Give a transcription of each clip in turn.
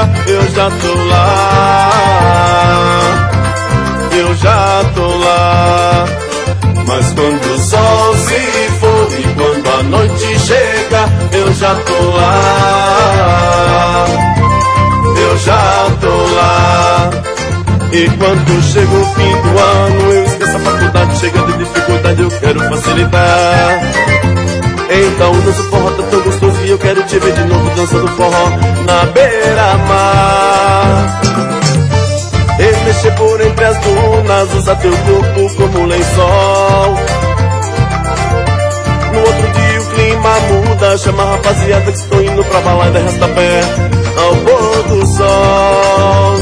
chega, eu já tô lá. Eu já tô lá. Mas quando o sol se for e quando a noite chega, eu já tô lá. Eu já tô lá. E quando chega o fim do ano, eu esqueço a faculdade, chega de dificuldade, eu quero facilitar. Então o nosso forró tá tão gostoso e eu quero te ver de novo dançando forró na beira-mar. E mexer por entre as dunas, usar teu corpo como lençol. No outro dia o clima muda, chama a rapaziada que estão indo pra balada e resta pé ao pôr do sol.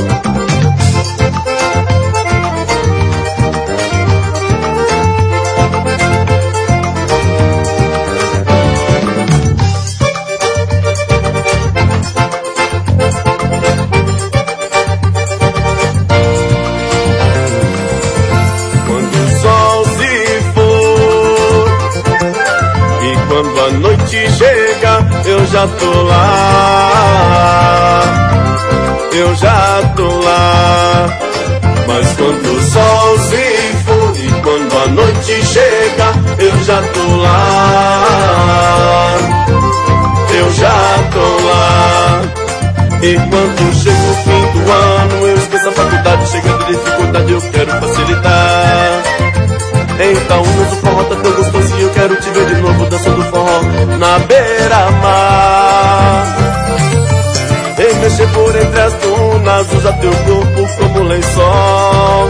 Quando a noite chega, eu já tô lá. Eu já tô lá. Mas quando o sol se for e quando a noite chega, eu já tô lá. Eu já tô lá. E quando chega o fim do ano, eu esqueço a faculdade, chega de dificuldade, eu quero facilitar. Então o nosso forró tá tão gostoso e eu quero te ver de novo dançando forró na beira-mar. E mexer por entre as dunas, usa teu corpo como lençol.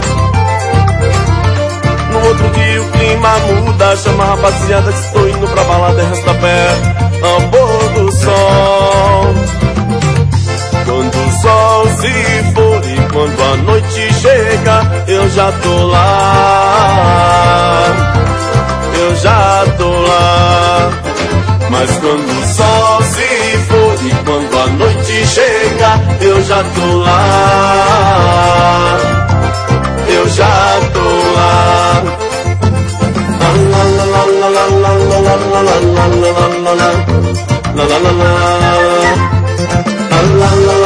No outro dia o clima muda, chama a rapaziada que estou indo pra balada e resta pé ao pôr do sol. Quando o sol se for e quando a noite chega, eu já tô lá. Eu já tô lá. Mas quando o sol se for e quando a noite chega, eu já tô lá. Eu já tô lá. La la la la la la la la la la la la la la la la la la.